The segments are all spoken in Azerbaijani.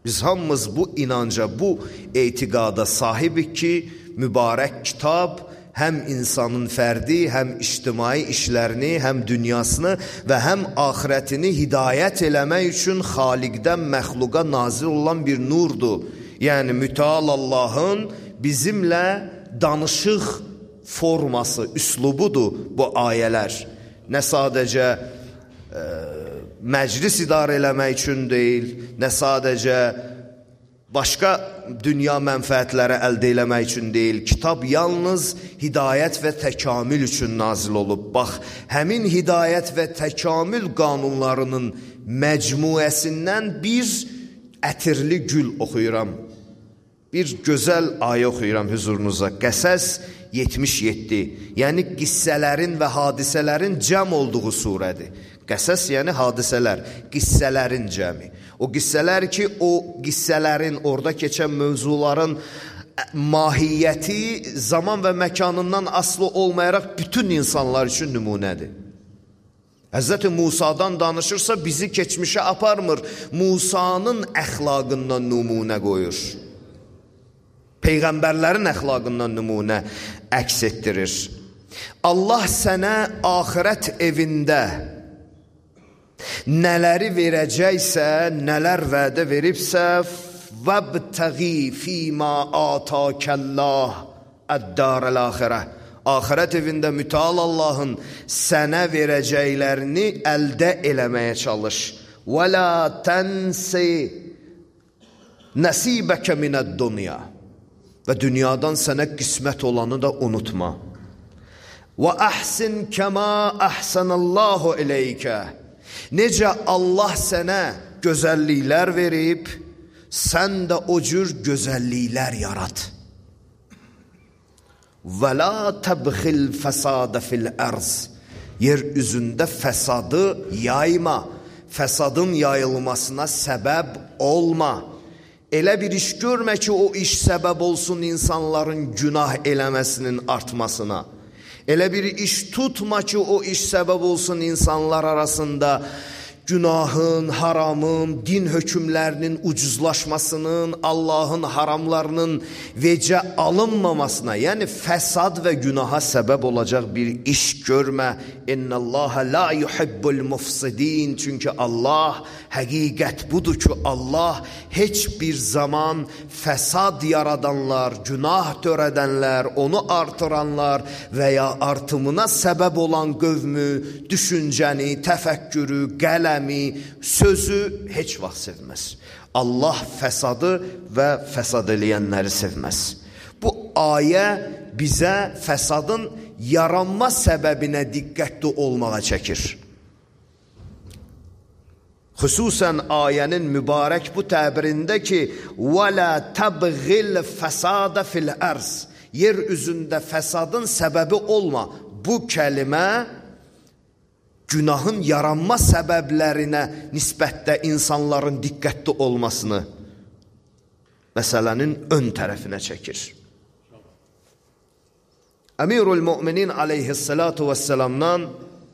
Biz hamımız bu inanca, bu etiqada sahibik ki, mübarək kitab həm insanın fərdi, həm ictimai işlərini, həm dünyasını və həm axirətini hidayət eləmək üçün xaliqdən məxluqa nazil olan bir nurdur. Yəni, mütəal Allahın bizimlə danışıq forması, üslubudur bu ayələr. Nə sadəcə məclis idarə eləmək üçün deyil, nə sadəcə başqa dünya mənfəətləri əldə eləmək üçün deyil. Kitab yalnız hidayət və təkamül üçün nazil olub. Bax, həmin hidayət və təkamül qanunlarının məcmuəsindən bir ətirli gül oxuyuram. Bir gözəl ayə oxuyuram hüzurunuza. Qəsəs 77. Yəni, qissələrin və hadisələrin cəm olduğu surədir. Qəsəs yəni hadisələr, qissələrin cəmi. O qissələr ki, o qissələrin, orada keçən mövzuların mahiyyəti zaman və məkanından asılı olmayaraq bütün insanlar üçün nümunədir. Həzrəti Musadan danışırsa bizi keçmişə aparmır, Musanın əxlaqından nümunə qoyur. Peyğəmbərlərin əxlaqından nümunə əks etdirir. Allah sənə axirət evində nələri verəcəksə, nələr vədə veribsə, vəbtəği fīmə atəkəlləh əd-dārəl-əxirə. Axirət evində mütəal Allahın sənə verəcəklərini əldə eləməyə çalış. Və la tənsi nəsibəkə minəd-dunya. Və dünyadan sənə qismət olanı da unutma. Və əhsin kəmə əhsənəllahu iləykə. Necə Allah sənə gözəlliklər verib, sən də o cür gözəlliklər yarat. Və la təbxil fəsadə fil ərz. Yer üzündə fəsadı yayma, fəsadın yayılmasına səbəb olma. Elə bir iş görmə ki, o iş səbəb olsun insanların günah eləməsinin artmasına. Elə bir iş tutma ki, o iş səbəb olsun insanlar arasında günahın, haramın, din hökmlərinin ucuzlaşmasının, Allahın haramlarının vecə alınmamasına, yəni fəsad və günaha səbəb olacaq bir iş görmə. İnnəllaha la yuhibbul mufsidin. Çünki Allah, həqiqət budur ki, Allah heç bir zaman fəsad yaradanlar, günah törədənlər, onu artıranlar və ya artımına səbəb olan qövmü, düşüncəni, təfəkkürü, qələmi, sözü heç vaxt sevməz. Allah fəsadı və fəsad eləyənləri sevməz. Bu ayə bizə fəsadın yaranma səbəbinə diqqətli olmağa çəkir. Xüsusən ayənin mübarək bu təbirində ki, وَلَا تَبْغِلْ فَسَادَ فِي الْأَرْضِ. Yer üzündə fəsadın səbəbi olma. Bu kəlimə günahın yaranma səbəblərinə nisbətdə insanların diqqətli olmasını məsələnin ön tərəfinə çəkir. Əmirul Müminin aleyhissalatu vesselamdan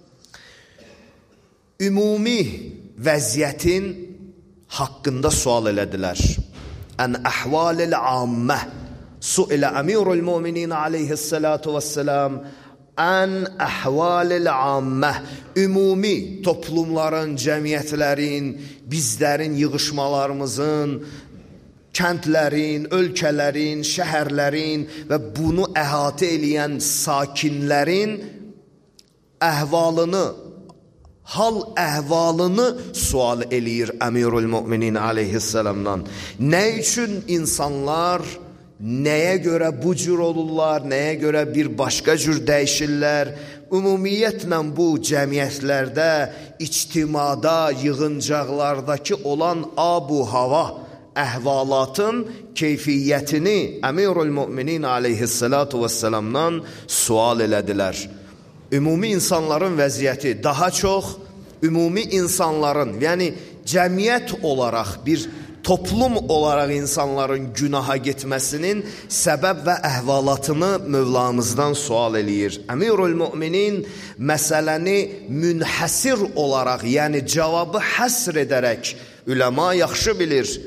ümumi vəziyyətin haqqında sual elədilər. Ən əhvalil ammə. Suilə Əmirul Müminin aleyhissalatu vesselam ən əhvalil ammə. Ümumi toplumların, cəmiyyətlərin, bizlərin, yığışmalarımızın, kəndlərin, ölkələrin, şəhərlərin və bunu əhatə eləyən sakinlərin əhvalını, hal əhvalını sual eləyir Əmirul Müminin aleyhissalamdan. Nə üçün insanlar nəyə görə bu cür olurlar, nəyə görə bir başqa cür dəyişirlər? Ümumiyyətlə bu cəmiyyətlərdə, ictimada, yığıncaqlardakı olan abu hava, əhvalatın keyfiyyətini Əmirul Müminin aleyhissalatu vesselamdan sual elədilər. Ümumi insanların vəziyyəti daha çox, ümumi insanların, yəni cəmiyyət olaraq, bir toplum olaraq insanların günaha getməsinin səbəb və əhvalatını Mövlamızdan sual eləyir. Əmirul Müminin məsələni münhəsir olaraq, yəni cavabı həsr edərək, üləma yaxşı bilir,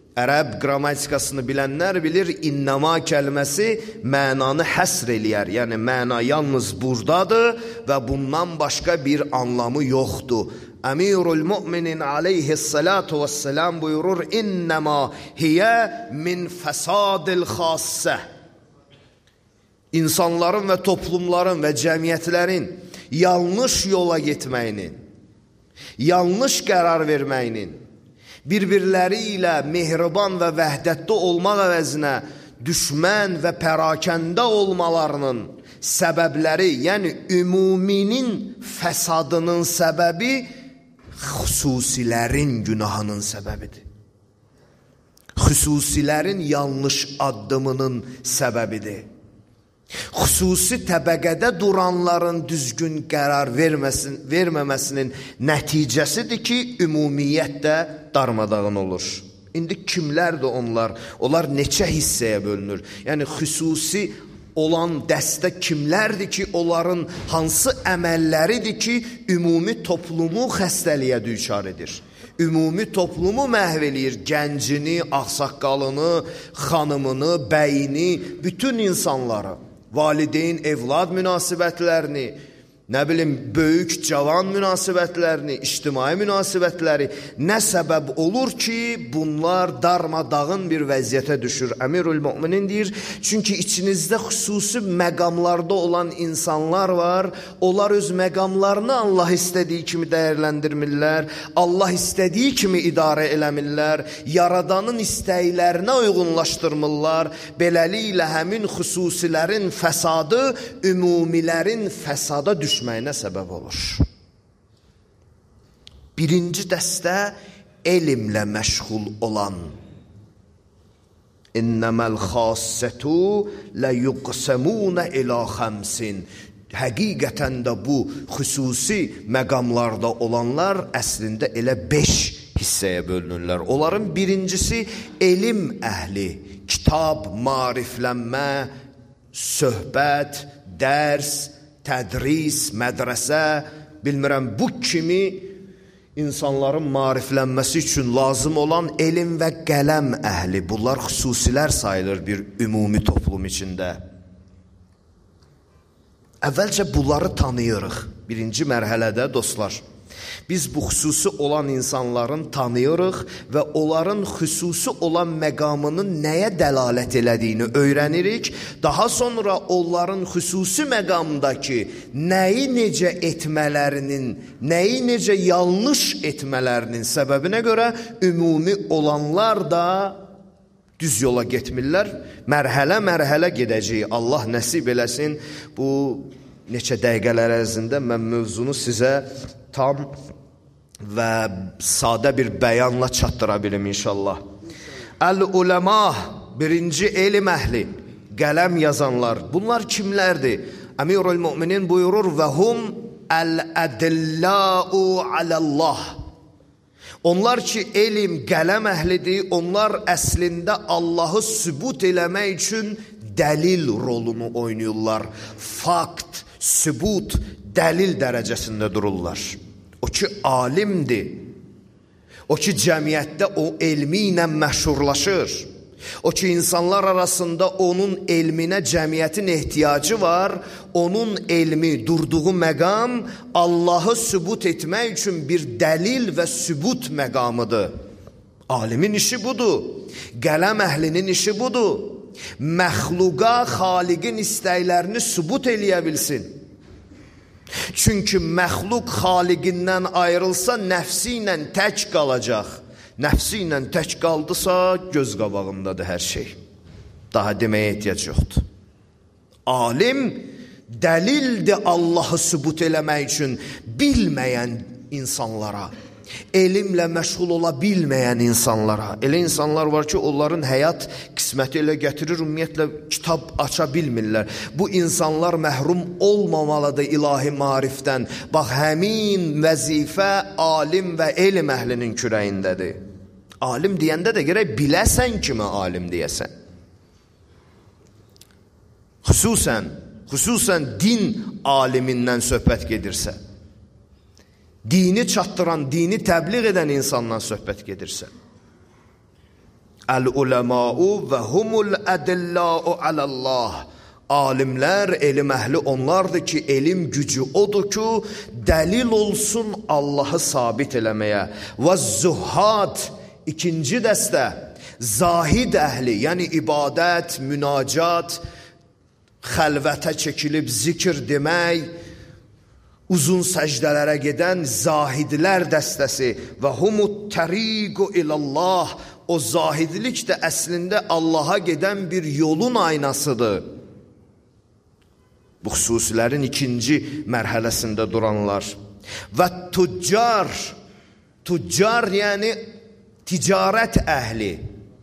Ərəb qrammatikasını bilənlər bilir, innəma kəlməsi mənanı həsr eləyər. Yəni, məna yalnız buradadır və bundan başqa bir anlamı yoxdur. Əmirul müminin aleyhissalatu vesselam buyurur, innəma hiyə min fəsadil xassə. İnsanların və toplumların və cəmiyyətlərin yanlış yola getməyinin, yanlış qərar verməyinin, bir-birləri ilə mehriban və vəhdətdə olmaq əvəzinə düşmən və pərakəndə olmalarının səbəbləri, yəni ümuminin fəsadının səbəbi xüsusilərin günahının səbəbidir. Xüsusilərin yanlış addımının səbəbidir. Xüsusi təbəqədə duranların düzgün qərar verməməsinin nəticəsidir ki, ümumiyyətdə darmadağın olur. İndi kimlərdir onlar? Onlar neçə hissəyə bölünür? Yəni, xüsusi olan dəstə kimlərdir ki, onların hansı əməlləridir ki, ümumi toplumu xəstəliyə düçar edir? Ümumi toplumu məhv eləyir, gəncini, ağsaqqalını, xanımını, bəyini, bütün insanları. Valideyn, evlad münasibətlərini, nə bilim, böyük, cavan münasibətlərini, ictimai münasibətləri nə səbəb olur ki, bunlar darmadağın bir vəziyyətə düşür? Əmirül müminin deyir, çünki içinizdə xüsusi məqamlarda olan insanlar var, onlar öz məqamlarını Allah istədiyi kimi dəyərləndirmirlər, Allah istədiyi kimi idarə eləmirlər, yaradanın istəklərinə uyğunlaşdırmırlar, beləliklə həmin xüsusilərin fəsadı ümumilərin fəsada düşməyinə səbəb olur. Birinci dəstə elmlə məşğul olan. İnnəməl xassətu ləyuqsəmunə ilə xəmsin. Həqiqətən də bu xüsusi məqamlarda olanlar əslində elə 5 hissəyə bölünürlər. Onların birincisi elm əhli, kitab, mariflənmə, söhbət, dərs, tədris, mədrəsə, bilmirəm, bu kimi insanların mariflənməsi üçün lazım olan elm və qələm əhli. Bunlar xüsusilər sayılır bir ümumi toplum içində. Əvvəlcə bunları tanıyırıq. Birinci mərhələdə dostlar. Biz bu xüsusi olan insanların tanıyırıq və onların xüsusi olan məqamının nəyə dəlalət elədiyini öyrənirik. Daha sonra onların xüsusi məqamdakı nəyi necə etmələrinin, nəyi necə yanlış etmələrinin səbəbinə görə ümumi olanlar da düz yola getmirlər. Mərhələ-mərhələ gedəcəyik. Allah nəsib eləsin. Bu neçə dəqiqələr ərzində mən mövzunu sizə tam və sadə bir bəyanla çatdıra bilim inşallah. Əl-uləma, birinci elm əhli, qələm yazanlar. Bunlar kimlərdir? Əmirül müminin buyurur və hum əl-ədilləu aləllah. Onlar ki, elm, qələm əhlidir, onlar əslində Allahı sübut eləmək üçün dəlil rolunu oynayırlar. Fakt, sübut, dəlil dərəcəsində dururlar. O ki, alimdir. O ki, cəmiyyətdə o elmi ilə məşhurlaşır. O ki, insanlar arasında onun elminə cəmiyyətin ehtiyacı var. Onun elmi, durduğu məqam Allahı sübut etmək üçün bir dəlil və sübut məqamıdır. Alimin işi budur. Qələm əhlinin işi budur. Məxluqa xaliqin istəklərini sübut eləyə bilsin. Çünki məxluq xaliqindən ayrılsa nəfsi ilə tək qalacaq. Nəfsi ilə tək qaldısa göz qabağındadır hər şey. Daha deməyə ehtiyac yoxdur. Alim dəlildir Allahı sübut eləmək üçün bilməyən insanlara, elmlə məşğul ola bilməyən insanlara. Elə insanlar var ki, onların həyat qisməti elə gətirir, ümumiyyətlə kitab aça bilmirlər. Bu insanlar məhrum olmamalıdır ilahi marifdən. Bax, həmin vəzifə alim və elm əhlinin kürəyindədir. Alim deyəndə də gərək biləsən kimi alim deyəsən. Xüsusən din alimindən söhbət gedirsə, dini çatdıran, dini təbliğ edən insandan söhbət gedirsə. Əl-uləmau və humul ədillau aləllah. Alimlər, elm əhli onlardır ki, elm gücü odur ki, dəlil olsun Allahı sabit eləməyə. Və zuhad, ikinci dəstə, zahid əhli, yəni ibadət, münacat, xəlvətə çəkilib zikr demək, uzun səcdələrə gedən zahidlər dəstəsi. Və humut təriqu ilallah, o zahidlik də əslində Allaha gedən bir yolun aynasıdır. Bu xüsusilərin ikinci mərhələsində duranlar. Və tüccar, tüccar yəni ticarət əhli.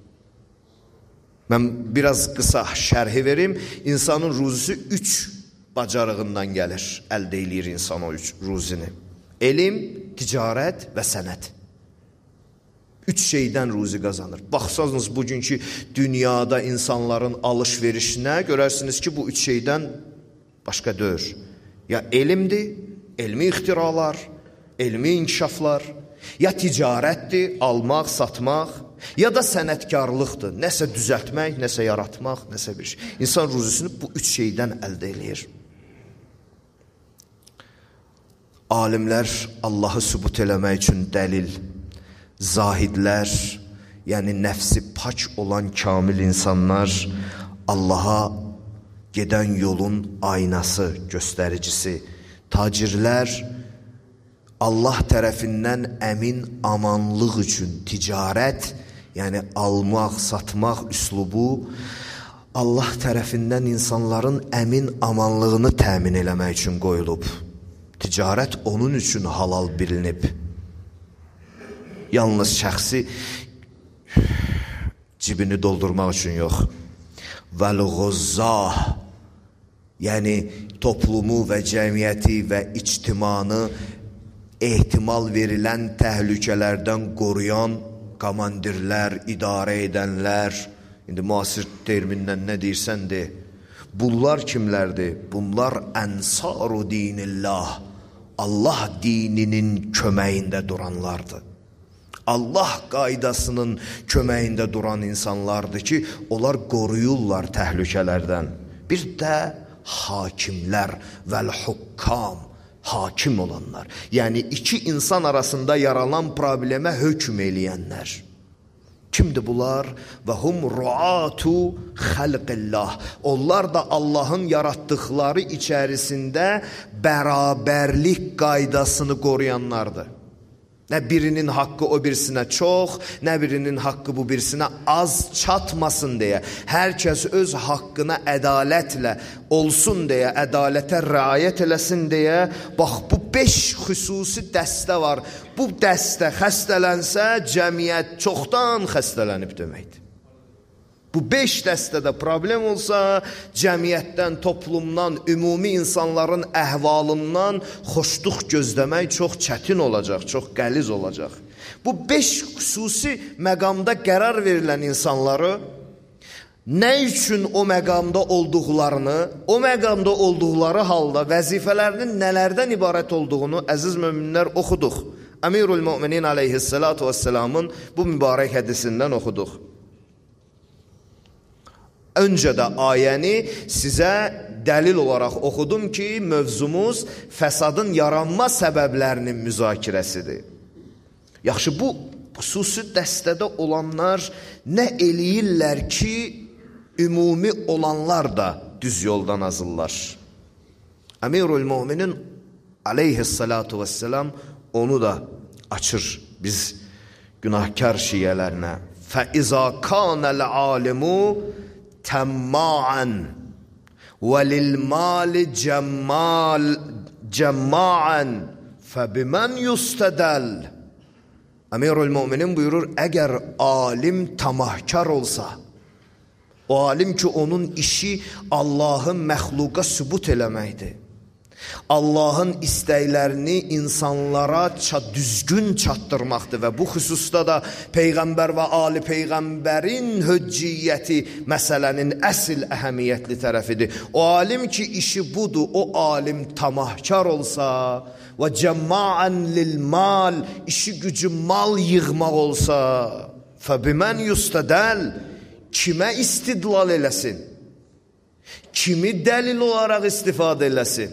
Mən biraz qısa şərhi verim. İnsanın ruzisi 3 bacarığından gəlir, əldə eləyir insan o ruzini. Elm, ticarət və sənət. 3 şeydən ruzi qazanır. Baxsanız bugünkü dünyada insanların alış-verişinə görərsiniz ki, bu 3 şeydən başqa deyil. Ya elmdir, elmi ixtiralar, elmi inkişaflar, ya ticarətdir, almaq, satmaq, ya da sənətkarlıqdır, nəsə düzəltmək, nəsə yaratmaq, nəsə bir şey. İnsan ruzisini bu 3 şeydən əldə eləyir. Alimlər Allahı sübut eləmək üçün dəlil, zahidlər, yəni nəfsi pak olan kamil insanlar Allaha gedən yolun aynası, göstəricisi. Tacirlər Allah tərəfindən əmin amanlıq üçün ticarət, yəni almaq, satmaq üslubu Allah tərəfindən insanların əmin amanlığını təmin eləmək üçün qoyulub. Ticarət onun üçün halal bilinib. Yalnız şəxsi cibini doldurmaq üçün yox. Vəl-ğuzzah, yəni toplumu və cəmiyyəti və ictimanı ehtimal verilən təhlükələrdən qoruyan komandirlər, idarə edənlər, indi müasir termindən nə deyirsən de, bunlar kimlərdir? Bunlar ənsaru dinillah, Allah dininin köməyində duranlardır. Allah qaydasının köməyində duran insanlardır ki, onlar qoruyurlar təhlükələrdən. Bir də hakimlər vəl-hukkam, hakim olanlar. Yəni iki insan arasında yaranan problemə hökm eləyənlər. Kimdir bunlar? Və hum ruatu xalqillah. Onlar da Allahın yaratdıqları içərisində bərabərlik qaydasını qoruyanlardır. Nə birinin haqqı o birisinə çox, nə birinin haqqı bu birisinə az çatmasın deyə, hər kəs öz haqqına ədalətlə olsun deyə, ədalətə riayət eləsin deyə, bax bu 5 xüsusi dəstə var. Bu dəstə xəstələnsə, cəmiyyət çoxdan xəstələnib deməkdir. Bu 5 dəstədə problem olsa, cəmiyyətdən, toplumdan, ümumi insanların əhvalından xoşluq gözləmək çox çətin olacaq, çox qəliz olacaq. Bu 5 xüsusi məqamda qərar verilən insanları nə üçün o məqamda olduqlarını, o məqamda olduqları halda vəzifələrinin nələrdən ibarət olduğunu əziz möminlər oxuduq. Əmirul Müminin aleyhissalatu vesselamın bu mübarək hədisindən oxuduq. Öncə də ayəni sizə dəlil olaraq oxudum ki, mövzumuz fəsadın yaranma səbəblərinin müzakirəsidir. Yaxşı, bu xüsusi dəstədə olanlar nə eləyirlər ki, ümumi olanlar da düz yoldan azırlar. Əmirul Müminin aleyhissalatu vesselam onu da açır biz günahkar şiyələrinə. فَإِذَا كَانَ الْعَالِمُ تَمَّاعًا وَلِلْمَالِ جَمَّاعًا فَبِمَنْ يُسْتَدَلْ. Əmirul Müminin buyurur, əgər alim tamahkar olsa, o alim ki, onun işi Allahın məxluqa sübut eləməkdir. Allahın istəklərini insanlara düzgün çatdırmaqdır və bu xüsusda da Peyğəmbər və Ali Peyğəmbərin höcciyyəti məsələnin əsl əhəmiyyətli tərəfidir. O alim ki, işi budur, o alim tamahkar olsa və cəmma'an lil mal, işi gücü mal yığmaq olsa, Fəbimən yustədəl, kimə istidlal eləsin? Kimi dəlil olaraq istifadə eləsin?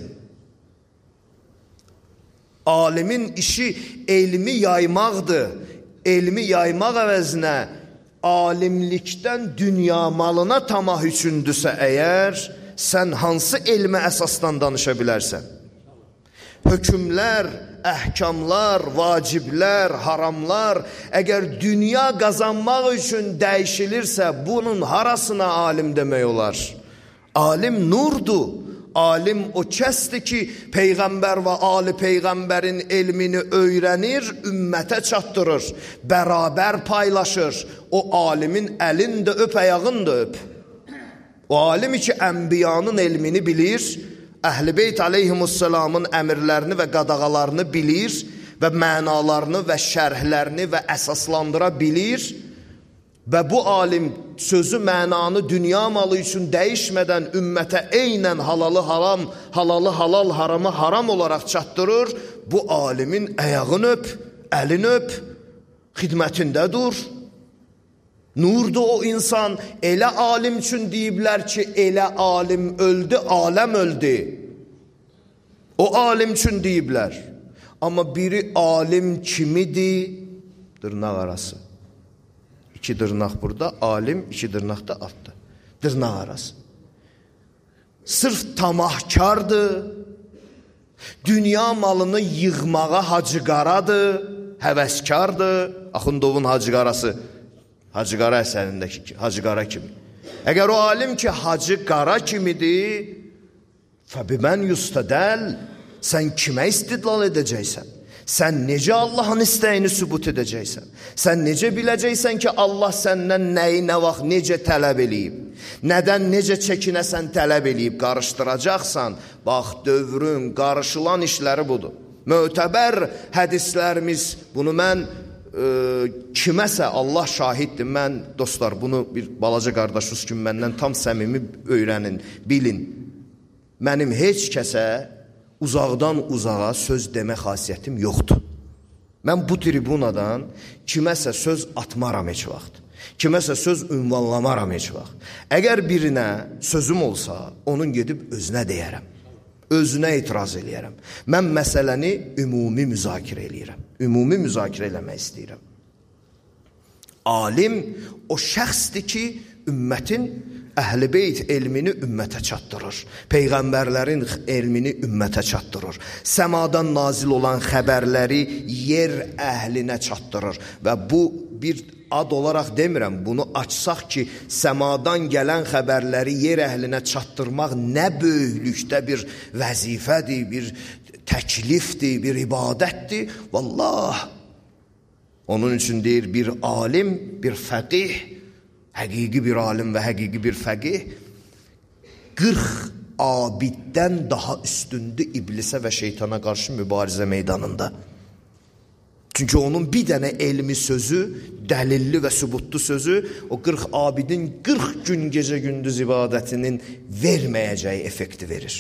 Alimin işi elmi yaymaqdır. Elmi yaymaq əvəzinə alimlikdən dünya malına tamah üçündürsə əgər, sən hansı elmə əsasdan danışa bilərsən? Hökümlər, əhkamlar, vaciblər, haramlar əgər dünya qazanmaq üçün dəyişilirsə, bunun harasına alim demək olar? Alim nurdur. Alim o kəsdir ki, Peyğəmbər və Ali Peyğəmbərin elmini öyrənir, ümmətə çatdırır, bərabər paylaşır. O alimin əlini də öp, ayağını da öp. O alim ki, ənbiyanın elmini bilir, Əhl-i Beyt aleyhimussalamın əmirlərini və qadağalarını bilir və mənalarını və şərhlərini və əsaslandıra bilir və bu alim sözü mənanı dünya malı üçün dəyişmədən ümmətə eynən halalı haram, halalı halal, haramı haram olaraq çatdırır. Bu alimin əyağını öp, əlini öp, xidmətində dur. Nurdu o insan, elə alim üçün deyiblər ki, elə alim öldü, aləm öldü. O alim üçün deyiblər. Amma biri alim kimidir? Dırnaq arası. 2 dırnaq burada, alim 2 dırnaq da altda. Dırnaq arası. Sırf tamahkardır, dünya malını yığmağa hacıqaradır, həvəskardır. Axundovun hacıqarası. Hacı Qara əsərindəki Hacı Qara kimi. Əgər o alim ki, Hacı Qara kimidir, fəbimən yustədəl, sən kimə istidlal edəcəksən? Sən necə Allahın istəyini sübut edəcəksən? Sən necə biləcəksən ki, Allah səndən nəyi, nə vaxt, necə tələb eləyib? Nədən, necə çəkinəsən tələb eləyib? Qarışdıracaqsan, bax, dövrün qarışılan işləri budur. Mötəbər hədislərimiz, bunu mən kiməsə Allah şahiddir, mən dostlar bunu bir balaca qardaşınız kimi məndən tam səmimi öyrənin, bilin. Mənim heç kəsə uzaqdan uzağa söz demə xasiyyətim yoxdur. Mən bu tribunadan kiməsə söz atmaram heç vaxt. Kiməsə söz ünvanlamaram heç vaxt. Əgər birinə sözüm olsa, onun gedib özünə deyərəm. Özünə etiraz eləyərəm. Mən məsələni ümumi müzakirə eləyirəm. Ümumi müzakirə eləmək istəyirəm. Alim o şəxsdir ki, ümmətin Əhl-i Beyt elmini ümmətə çatdırır. Peyğəmbərlərin elmini ümmətə çatdırır. Səmadan nazil olan xəbərləri yer əhlinə çatdırır. Və bu bir ad olaraq demirəm, bunu açsaq ki, səmadan gələn xəbərləri yer əhlinə çatdırmaq nə böyüklükdə bir vəzifədir, bir təklifdir, bir ibadətdir. Vallah, onun üçün deyir, bir alim, bir fəqih, həqiqi bir alim və həqiqi bir fəqih 40 abiddən daha üstündür iblisə və şeytana qarşı mübarizə meydanında. Çünki onun bir dənə elmi sözü, dəlilli və sübutlu sözü o 40 abidin 40 gün gecə gündüz ibadətinin verməyəcəyi effekti verir.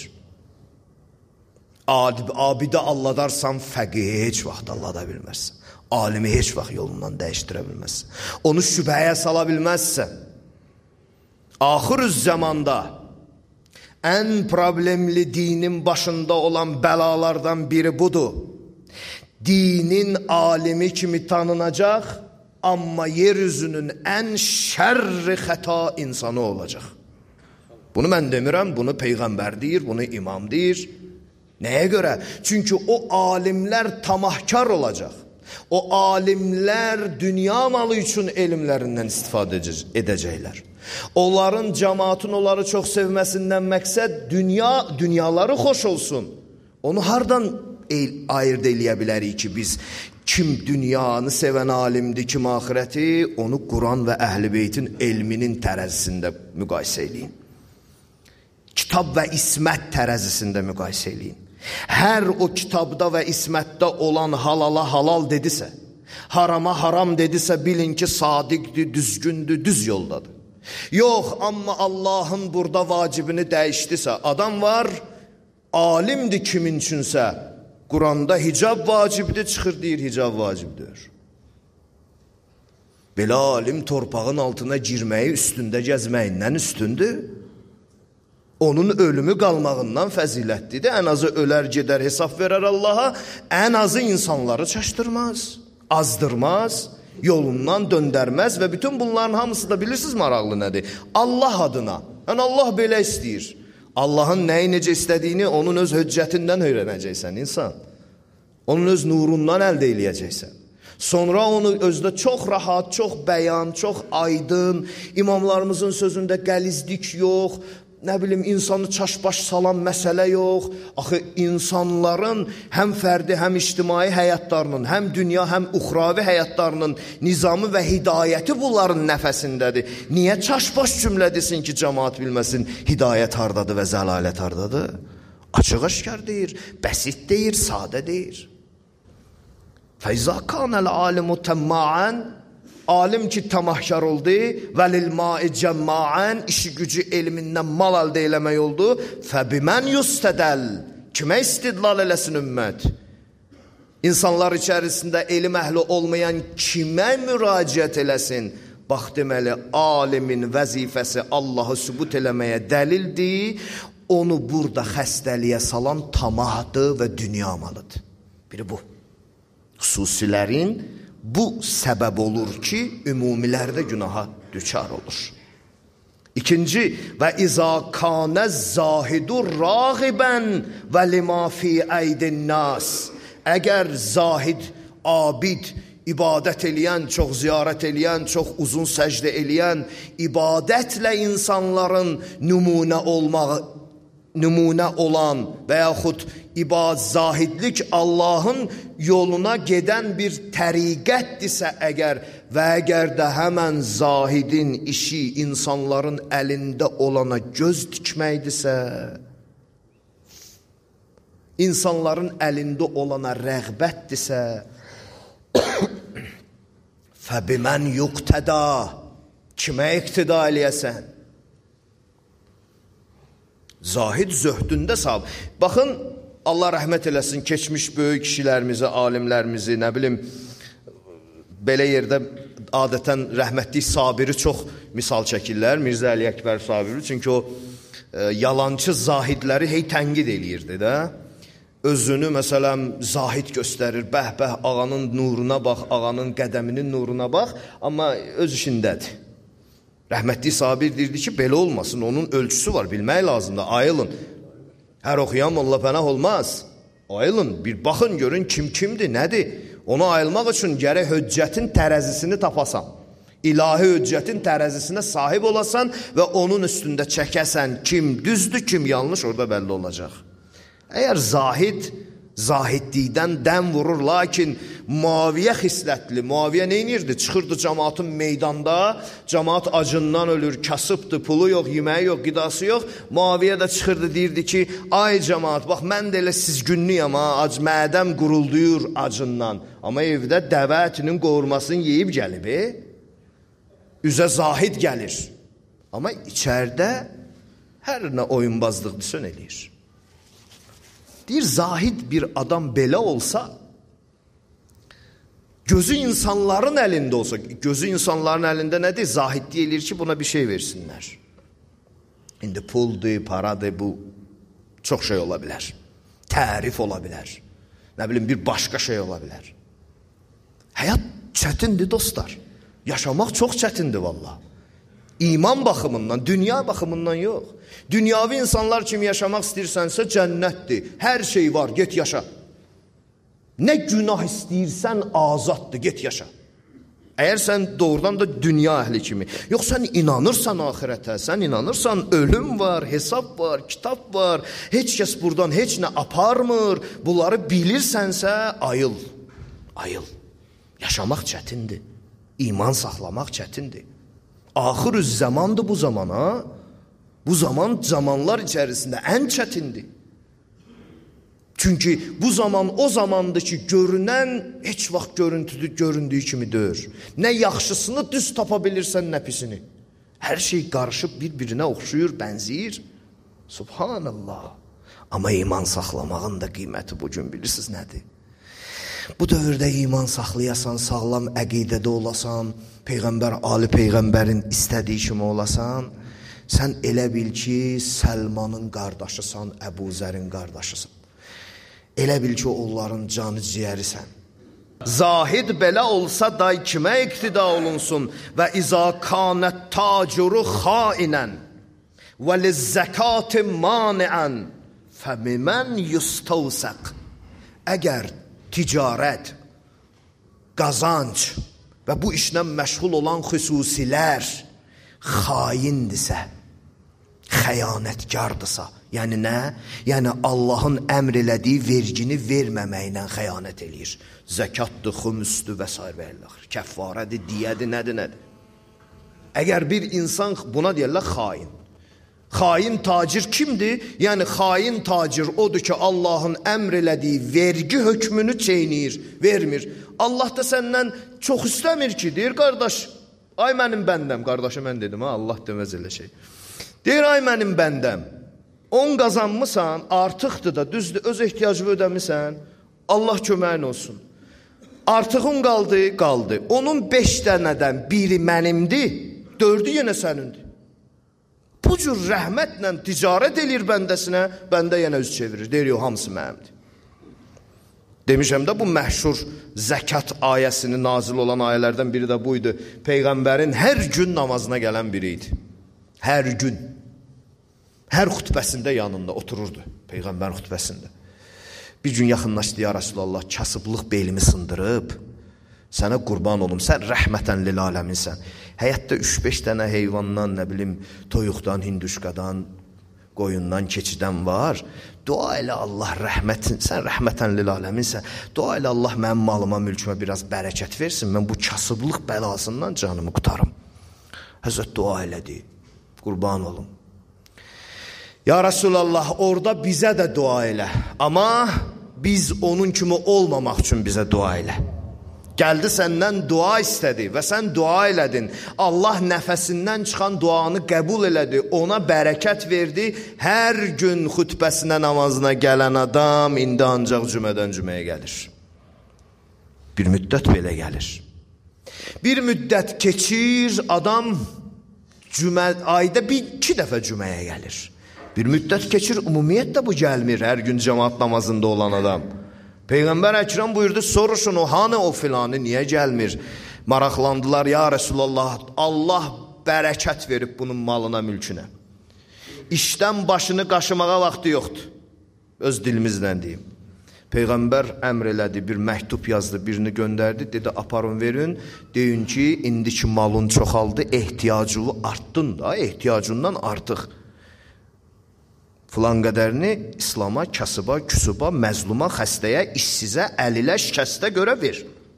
Abidə alladarsan fəqihi heç vaxt allada bilməzsən. Alimi heç vaxt yolundan dəyişdirə bilməzsən. Onu şübhəyə sala bilməzsən. Axırüz zamanda ən problemli dinin başında olan bəlalardan biri budur. Dinin alimi kimi tanınacaq, amma yeryüzünün ən şərri xəta insanı olacaq. Bunu mən demirəm, bunu Peyğəmbər deyir, bunu imam deyir. Nəyə görə? Çünki o alimlər tamahkar olacaq. O alimlər dünya malı üçün elmlərindən istifadə edəcəklər. Onların, cəmaatın onları çox sevməsindən məqsəd dünyaları xoş olsun. Onu hardan ayırd eləyə bilərik ki, biz kim dünyanı sevən alimdir, kim axirəti, onu Quran və Əhl-i Beytin elminin tərəzisində müqayisə eləyin. Kitab və ismət tərəzisində müqayisə eləyin. Hər o kitabda və ismətdə olan halala halal dedisə, harama haram dedisə, bilin ki, sadiqdir, düzgündür, düz yoldadır. Yox, amma Allahın burada vacibini dəyişdisə, adam var, alimdir kimin üçünsə, Quranda hicab vacibdir, çıxır deyir, hicab vacibdir. Belə alim torpağın altına girməyi üstündə gəzməyindən üstündür. Onun ölümü qalmağından fəzilətlidir. Ən azı ölər gedər hesab verər Allaha. Ən azı insanları çaşdırmaz, azdırmaz, yolundan döndərməz və bütün bunların hamısı da bilirsiniz maraqlı nədir? Allah adına. Yəni Allah belə istəyir. Allahın nəyi necə istədiyini onun öz höccətindən öyrənəcəksən insan. Onun öz nurundan əldə eləyəcəksən. Sonra onu özdə çox rahat, çox bəyan, çox aydın, imamlarımızın sözündə qəlizlik yox, nə bilim insanı çaşbaş salan məsələ yox. Axı insanların həm fərdi, həm ictimai həyatlarının, həm dünya, həm uxravi həyatlarının nizamı və hidayəti bunların nəfəsindədir. Niyə çaşbaş cümlə desin ki, cəmaat bilməsin hidayət hardadır və zəlalət hardadır? Açıq-aşkar deyir, bəsit deyir, sadə deyir. Fəizə kanəl alimu təmma'ən, alim ki tamahkar oldu, vəlilmai cəmma'ən, işi gücü elmindən mal əldə eləmək oldu, fəbimən yustədəl, kimə istidlal eləsin ümmət? İnsanlar içərisində elm əhli olmayan kimə müraciət eləsin? Bax deməli, alimin vəzifəsi Allahı sübut eləməyə dəlildir, onu burada xəstəliyə salan tamahdır və dünya malıdır. Biri bu. Xüsusilərin bu səbəb olur ki, ümumilərdə günaha düçar olur. İkinci, və izə kanə zahidur rağibən və lima fi əydin nas. Əgər zahid, abid, ibadət eləyən, çox ziyarət eləyən, çox uzun səcdə eləyən, ibadətlə insanların nümunə olan və yaxud zahidlik Allahın yoluna gedən bir təriqətdirsə əgər və əgər də həmən zahidin işi insanların əlində olana göz dikməkdirsə, insanların əlində olana rəğbətdirsə, fəbimən yuqtəda, kimə iqtida eləyəsən? Zahid zöhdündə sahib. Baxın, Allah rəhmət eləsin keçmiş böyük kişilərimizi, alimlərimizi, nə bilim, belə yerdə adətən rəhmətli Sabiri çox misal çəkirlər, Mirzə Əli Əkbər Sabiri, çünki o yalancı zahidləri tənqid eləyirdi də. Özünü məsələn zahid göstərir, bəh-bəh ağanın nuruna bax, ağanın qədəminin nuruna bax, amma öz işindədir. Rəhmətli Sabir deyirdi ki, belə olmasın, onun ölçüsü var, bilmək lazımdır, ayılın. Hər oxuyan molla pənah olmaz. Ayılın, bir baxın, görün kim kimdir, nədir? Onu ayılmaq üçün gərək höccətin tərəzisini tapasan. İlahi höccətin tərəzisinə sahib olasan və onun üstündə çəkəsən kim düzdür, kim yanlış, orada bəlli olacaq. Əgər zahidlikdən dəm vurur, lakin Muaviyə xislətli, Muaviyə neynirdi? Çıxırdı cəmaatın meydanda, cəmaat acından ölür, kasıbdır, pulu yox, yeməyi yox, qidası yox. Muaviyə də çıxırdı, deyirdi ki, ay cəmaat, bax mən də elə sizgünlüyəm, mədəm qurulduyur acından. Amma evdə dəvə ətinin qovurmasını yeyib gəlib, üzə zahid gəlir. Amma içərdə hər nə oyunbazlıqdır, sön eləyir. Deyir, zahid bir adam belə olsa, gözü insanların əlində olsa, gözü insanların əlində nədir? Zahidlik eləyir ki, buna bir şey versinlər. İndi puldur, paradır, bu çox şey ola bilər. Tərif ola bilər. Nə bilim, bir başqa şey ola bilər. Həyat çətindir, dostlar. Yaşamaq çox çətindir, valla. İman baxımından, dünya baxımından yox. Dünyavi insanlar kimi yaşamaq istəyirsənsə cənnətdir. Hər şey var, get yaşa. Nə günah istəyirsən azaddır, get yaşa. Əgər sən doğrudan da dünya əhli kimi, yox sən inanırsan axirətə, sən inanırsan ölüm var, hesab var, kitab var, heç kəs buradan heç nə aparmır, bunları bilirsənsə ayıl, ayıl. Yaşamaq çətindir, iman saxlamaq çətindir. Axır-üz zamandır bu zaman, ha? Bu zaman zamanlar içərisində ən çətindir. Çünki bu zaman o zamandır ki, görünən heç vaxt göründüyü kimi deyir. Nə yaxşısını düz tapa bilirsən, nə pisini. Hər şey qarışıb bir-birinə oxşuyur, bənziyir. Subhanallah. Amma iman saxlamağın da qiyməti bugün bilirsiniz nədir? Bu dövrdə iman saxlayasan, sağlam əqidədə olasan, Peyğəmbər, Ali Peyğəmbərin istədiyi kimi olasan, sən elə bil ki, Səlmanın qardaşısan, Əbu Zərin qardaşısan. Elə bil ki, onların canı ciyərisən. Zahid belə olsa da kimə iqtida olunsun? Və izə kanət tacuru xainən və lizzəkati maniən fəmimən yustavsaq. Əgər ticarət, qazanc və bu işlə məşğul olan xüsusilər xaindirsə, xəyanətkardırsa, yəni nə? Yəni Allahın əmr elədiyi vergini verməməklə xəyanət eləyir. Zəkatdır, xümüsdür və s. və ilə. Kəffarədir, diyədir, nədir? Əgər bir insan, buna deyərlər xain. Xain tacir kimdir? Yəni xain tacir odur ki, Allahın əmr elədiyi vergi hökmünü çeynir, vermir. Allah da səndən çox istəmir ki, deyir qardaş, ay mənim bəndəm, qardaşa mən dedim, Allah deməz elə şey. Deyir, ay mənim bəndəm, 10 qazanmısan, artıqdır da, düzdür, öz ehtiyacını ödəmisən, Allah köməyin olsun. Artığın qaldı. Onun 5 dənədən biri mənimdir, 4-ü yenə sənindir. Bu cür rəhmətlə ticarət eləyir bəndəsinə, bəndə yenə üz çevirir. Deyir, yox, hamısı mənimdir. Demişəm də bu məşhur zəkat ayəsini nazil olan ayələrdən biri də buydu. Peyğəmbərin hər gün namazına gələn biri idi. Hər gün. Hər xütbəsində yanında otururdu. Peyğəmbər xütbəsində. Bir gün yaxınlaşdı, ya Rasulallah, kasıblıq belimi sındırıb, sənə qurban olum, sən rəhmətən lil aləminsən. Həyətdə 3-5 dənə heyvandan, nə bilim, toyuqdan, hinduşqadan, qoyundan, keçidən var. Dua elə Allah rəhmətin, sən rəhmətən lil aləminsən. Dua elə Allah mənim malıma, mülkümə biraz bərəkət versin, mən bu kasıblıq bəlasından canımı qutarım. Həzrət dua elədi, qurban olum. Ya Rasulallah, orada bizə də dua elə. Amma biz onun kimi olmamaq üçün bizə dua elə. Gəldi səndən dua istədi və sən dua elədin. Allah nəfəsindən çıxan duanı qəbul elədi, ona bərəkət verdi. Hər gün xütbəsinə, namazına gələn adam indi ancaq cümədən cüməyə gəlir. Bir müddət belə gəlir. Bir müddət keçir, adam ayda 1-2 dəfə cüməyə gəlir. Bir müddət keçir, ümumiyyətlə bu gəlmir, hər gün cəmaat namazında olan adam. Peyğəmbər Əkrəm buyurdu, soruşun o, hanı o filanı, niyə gəlmir? Maraqlandılar, ya Resulallah, Allah bərəkət verib bunun malına, mülkünə. İşdən başını qaşımağa vaxtı yoxdur. Öz dilimizlə deyim. Peyğəmbər əmr elədi, bir məktub yazdı, birini göndərdi, dedi, aparın verin, deyin ki, indiki malın çoxaldı, ehtiyacı artdın da, ehtiyacından artıq. Filan qədərini İslama, kasıba, küsuba, məzluma, xəstəyə, işsizə, əlilə, şikəstə görə ver.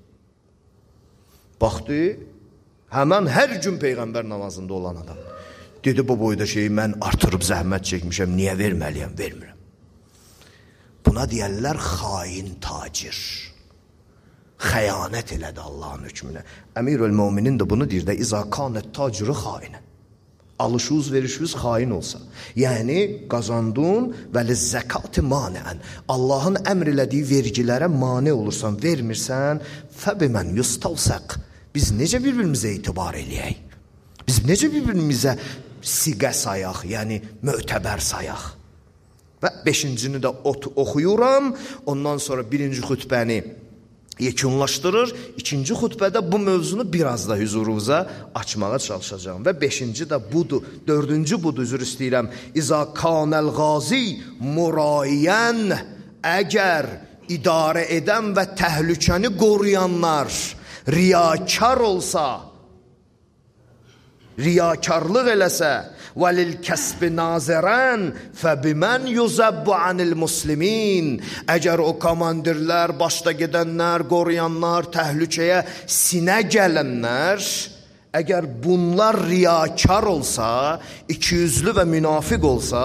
Baxdı, həmən hər gün Peyğəmbər namazında olan adam. Dedi, bu boyda şeyi mən artırıb zəhmət çəkmişəm, niyə verməliyəm, vermirəm. Buna deyərlər xain tacir. Xəyanət elədi Allahın hökmünə. Əmirül-Müminin də bunu deyir də, İzə kanət taciri xainə. Alışınız, verişiniz xain olsa. Yəni, qazandın və lizzəkati maniən. Allahın əmr elədiyi vergilərə mane olursan, vermirsən, fəbimən yustavsaq. Biz necə bir-birimizə etibar eləyək? Biz necə bir-birimizə siqə sayaq, yəni mötəbər sayaq? Və 5-cini də oxuyuram, ondan sonra 1-ci xütbəni yekunlaşdırır. 2-ci xütbədə bu mövzunu biraz da hüzurunuza açmağa çalışacağım. Və 5-ci də budur, 4-cü budur, üzr istəyirəm. İzə kanəl qazi murayən, əgər idarə edən və təhlükəni qoruyanlar riyakar olsa, riyakarlıq eləsə, وَلِلْكَسْبِ نَازِرًا فَبِمَنْ يُزَبُّ عَنِ الْمُسْلِمِينَ. Əgər o komandirlər, başda gedənlər, qoruyanlar, təhlükəyə sinə gələnlər, əgər bunlar riyakar olsa, ikiyüzlü və münafiq olsa,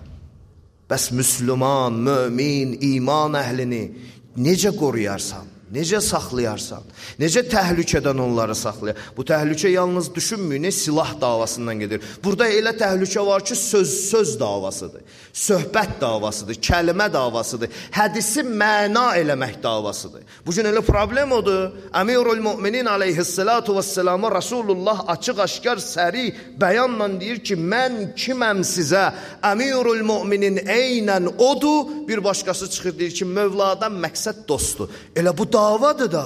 bəs müslüman, mömin, iman əhlini necə qoruyarsan? Necə saxlayarsan? Necə təhlükədən onları saxlayar? Bu təhlükə yalnız düşünməyin, silah davasından gedir. Burada elə təhlükə var ki, söz davasıdır, söhbət davasıdır, kəlimə davasıdır, hədisi məna eləmək davasıdır. Bugün elə problem odur. Əmirul Müminin aleyhissalatu vesselamı Rasulullah açıq-aşkar səri bəyanla deyir ki, mən kiməm sizə? Əmirul Müminin eynən odur. Bir başqası çıxır deyir ki, Mövladan məqsəd dostdur. Elə bu davadır da.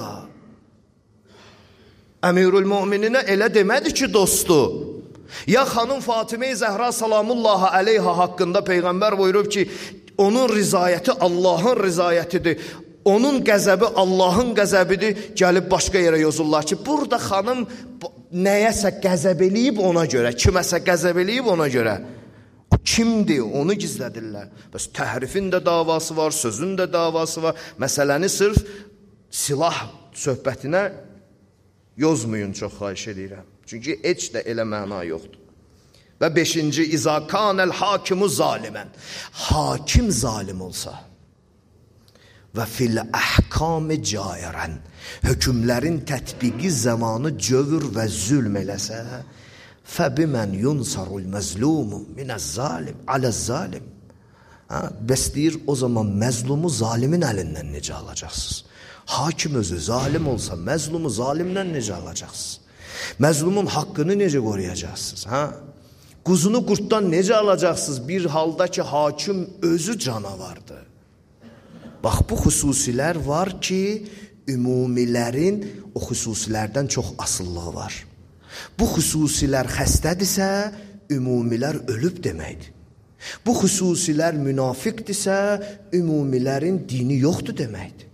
Əmirul Mömininə elə demədi ki, dostu. Ya xanım Fatimə-i Zəhra salamullahi aleyha haqqında Peyğəmbər buyurub ki, onun rizayəti Allahın rizayətidir. Onun qəzəbi Allahın qəzəbidir. Gəlib başqa yerə yozurlar ki, burada xanım nəyəsə qəzəb eləyib ona görə, kiməsə qəzəb eləyib ona görə. Kimdir? Onu gizlədirlər. Bəs təhrifin də davası var, sözün də davası var. Məsələni sırf silah söhbətinə yozmayın, çox xahiş edirəm. Çünki heç də elə məna yoxdur. Və 5-ci, İza kanəl hakimu zalimən. Hakim zalim olsa və fil əhkami cairən, hökümlərin tətbiqi zamanı cövür və zülm eləsə, fəbimən yunsarul məzlumu minəz-zalim aləz-zalim. Bəs deyir, o zaman məzlumu zalimin əlindən necə alacaqsınız? Hakim özü zalim olsa, məzlumu zalimdən necə alacaqsınız? Məzlumun haqqını necə qoruyacaqsınız? Quzunu qurtdan necə alacaqsınız? Bir halda ki, hakim özü canavardır. Bax, bu xüsusilər var ki, ümumilərin o xüsusilərdən çox asıllığı var. Bu xüsusilər xəstədirsə, ümumilər ölüb deməkdir. Bu xüsusilər münafiqdirsə, ümumilərin dini yoxdur deməkdir.